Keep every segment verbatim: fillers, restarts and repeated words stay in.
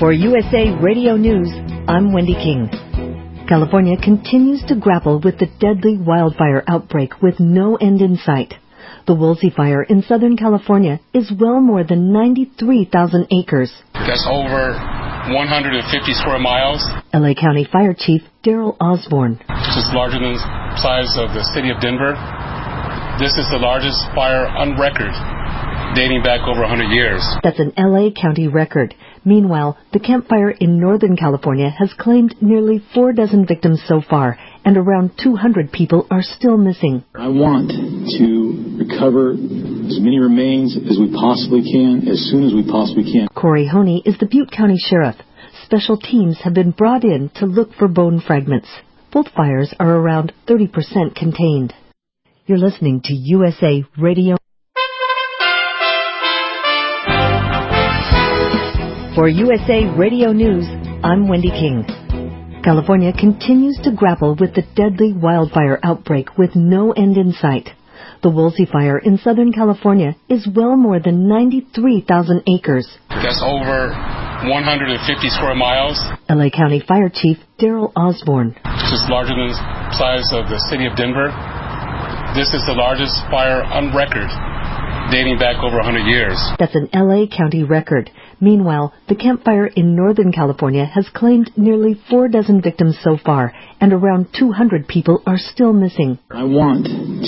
For U S A Radio News, I'm Wendy King. California continues to grapple with the deadly wildfire outbreak with no end in sight. The Woolsey Fire in Southern California is well more than ninety-three thousand acres. That's over one hundred fifty square miles. L A County Fire Chief Daryl Osborne. It's larger than the size of the city of Denver. This is the largest fire on record, dating back over one hundred years. That's an L A County record. Meanwhile, the Camp Fire in Northern California has claimed nearly four dozen victims so far, and around two hundred people are still missing. I want to recover as many remains as we possibly can, as soon as we possibly can. Corey Honey is the Butte County Sheriff. Special teams have been brought in to look for bone fragments. Both fires are around thirty percent contained. You're listening to U S A Radio. For U S A Radio News, I'm Wendy King. California continues to grapple with the deadly wildfire outbreak with no end in sight. The Woolsey Fire in Southern California is well more than ninety-three thousand acres. That's over one hundred fifty square miles. L A County Fire Chief Daryl Osborne. It's larger than the size of the city of Denver. This is the largest fire on record, dating back over one hundred years. That's an L A County record. Meanwhile, the Camp Fire in Northern California has claimed nearly four dozen victims so far, and around two hundred people are still missing. I want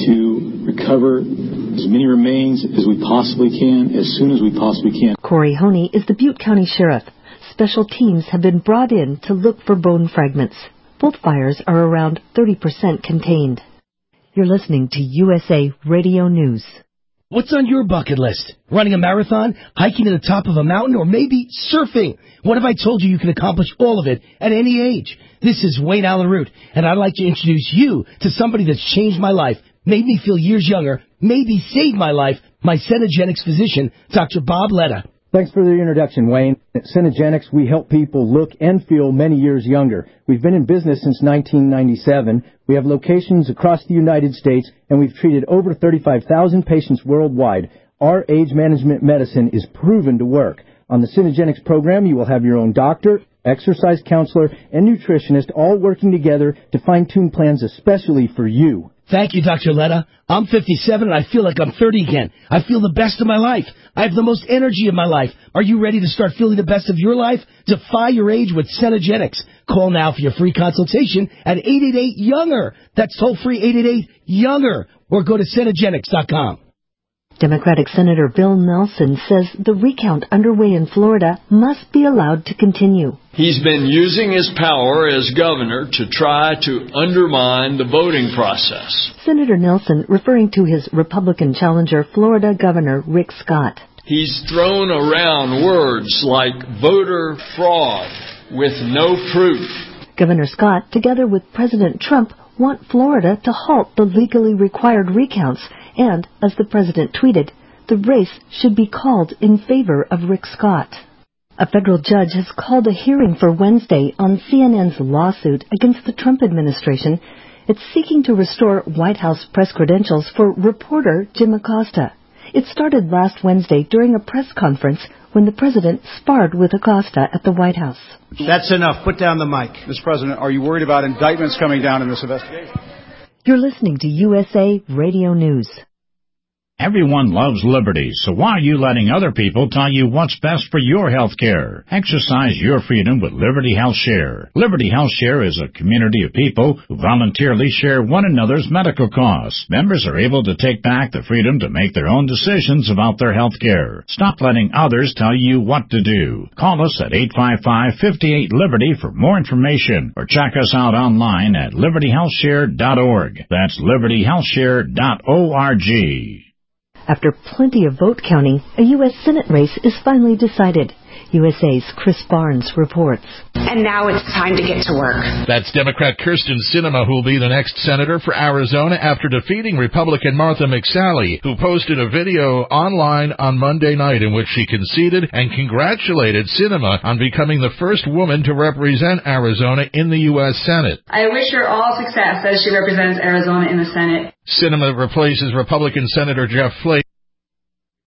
to recover as many remains as we possibly can, as soon as we possibly can. Corey Honey is the Butte County Sheriff. Special teams have been brought in to look for bone fragments. Both fires are around thirty percent contained. You're listening to U S A Radio News. What's on your bucket list? Running a marathon, hiking to the top of a mountain, or maybe surfing? What if I told you you can accomplish all of it at any age? This is Wayne Allen Root, and I'd like to introduce you to somebody that's changed my life, made me feel years younger, maybe saved my life, my Cenegenics physician, Doctor Bob Letta. Thanks for the introduction, Wayne. At Cenegenics, we help people look and feel many years younger. We've been in business since nineteen ninety-seven. We have locations across the United States, and we've treated over thirty-five thousand patients worldwide. Our age management medicine is proven to work. On the Cenegenics program, you will have your own doctor, exercise counselor, and nutritionist all working together to fine-tune plans especially for you. Thank you, Doctor Letta. I'm fifty-seven, and I feel like I'm thirty again. I feel the best of my life. I have the most energy of my life. Are you ready to start feeling the best of your life? Defy your age with Cenegenics. Call now for your free consultation at eight eight eight, younger. That's toll-free eight eight eight, younger. Or go to Cenegenics dot com. Democratic Senator Bill Nelson says the recount underway in Florida must be allowed to continue. He's been using his power as governor to try to undermine the voting process. Senator Nelson referring to his Republican challenger, Florida Governor Rick Scott. He's thrown around words like voter fraud with no proof. Governor Scott, together with President Trump, want Florida to halt the legally required recounts, and, as the president tweeted, the race should be called in favor of Rick Scott. A federal judge has called a hearing for Wednesday on C N N's lawsuit against the Trump administration. It's seeking to restore White House press credentials for reporter Jim Acosta. It started last Wednesday during a press conference when the president sparred with Acosta at the White House. That's enough. Put down the mic. Mister President, are you worried about indictments coming down in this investigation? You're listening to U S A Radio News. Everyone loves liberty, so why are you letting other people tell you what's best for your health care? Exercise your freedom with Liberty Health Share. Liberty Health Share is a community of people who voluntarily share one another's medical costs. Members are able to take back the freedom to make their own decisions about their health care. Stop letting others tell you what to do. Call us at eight five five, five eight, Liberty for more information, or check us out online at liberty health share dot org. That's liberty health share dot org. After plenty of vote counting, a U S Senate race is finally decided. U S A's Chris Barnes reports. And now it's time to get to work. That's Democrat Kirsten Sinema, who will be the next senator for Arizona after defeating Republican Martha McSally, who posted a video online on Monday night in which she conceded and congratulated Sinema on becoming the first woman to represent Arizona in the U S Senate. I wish her all success as she represents Arizona in the Senate. Sinema replaces Republican Senator Jeff Flake.